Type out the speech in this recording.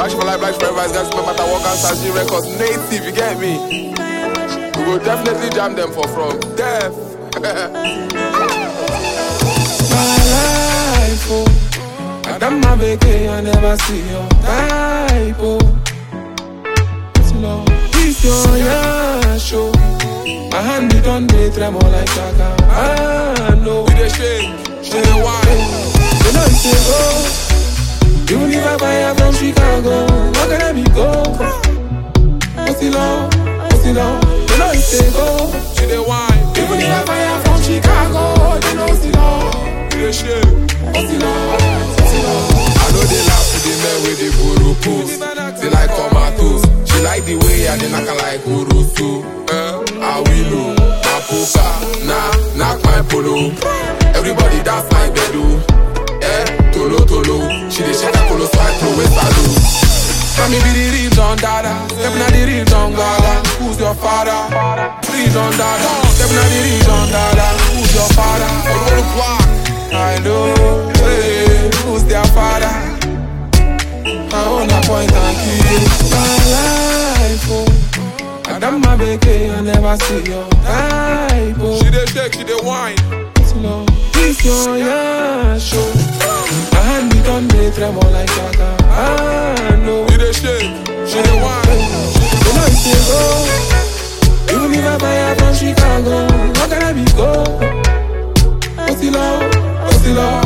Black for life, black forever. Guys, remember that walk outside G records. Native, you get me? We will definitely jam them for from death. My life, oh. I done my baby, I never see your type, oh. It's your show. My hand be done, they tremble like Chaka. I know. We the shake, she the wine. You know it's a go. You leave a fire from Chicago. How can I be go? What's the law? What's the law? You know it's a go. She the wine. You leave a fire from Chicago. You know it's the law. We the shake. What's the law? What's the law? I know they laugh with the men with the guru pose. They like tomatoes. She like the way I knock her like Urusu. I will know. Mapuka, knock my polo. Everybody dance like Bedu. Tolo. She dey shake her polo so I throw it salute. Mommy be the real Don Dada. Step na the real Don Gala. Who's your father? Real Don Dada. Step na the real Don Dada. Who's your father? I know. Hey, who's their father? I own a point and kill. My life, oh. I done my baby, I never see your type, oh. She dey shake, she dey wine. Slow. This your show. My hand be done, they tremble like Chaka. I know. She dey shake, she dey wine. You know it's a go. You leave a fire from Chicago. How can I be go? What's the law? What's the law?